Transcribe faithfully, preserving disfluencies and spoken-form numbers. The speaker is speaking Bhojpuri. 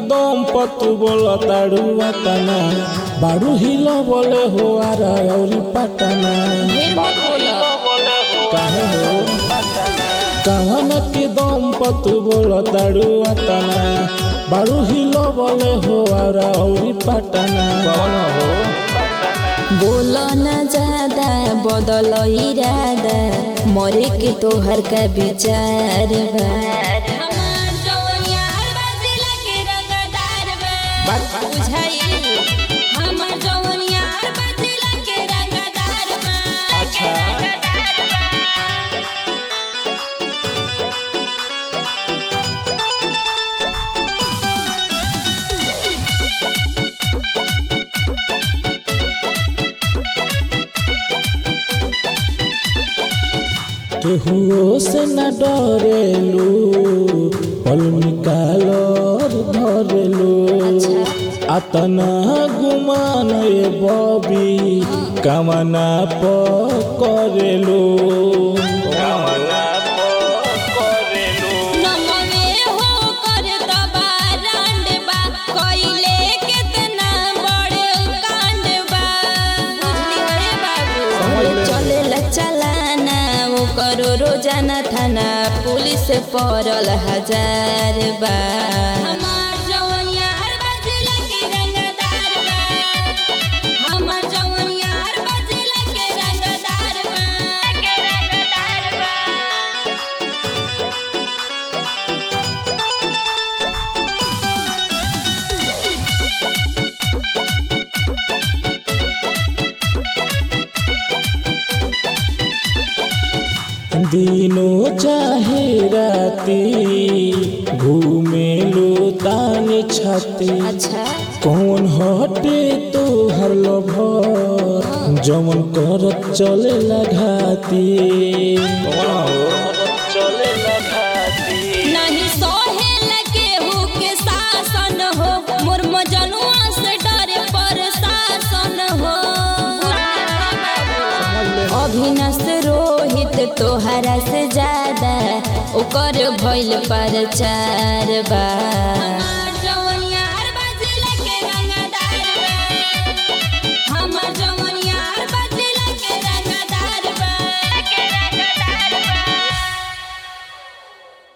दम पर तू बोला ताड़ू तना बाड़ू हिलो बोले हो आरा और पटना काहे हो कहन के दम पर तू बोला ताड़ू तना बाड़ू हिलो बोले हो आरा और पटना कौन हो बोलो न ज्यादा बदल इरादा मरे के तोहर का विचार बा केहुओ से न डरेलू पल निकालो धरेलू अतना गुमान ये बॉबी कामना प करेलू करो रोजाना थाना पुलिस पड़ल हजार बार दिनों चाहे राती घूमे लो ताने छाती अच्छा कौन हटे तो हर लभर जमन कर चले लगाती चले लगाती नहीं सोहे लगे हो के शासन हो मोर मजनुआ से डरे पर शासन हो अभिनस रोहित तोहरा से ज्यादा ओकर भइल पर चार बार।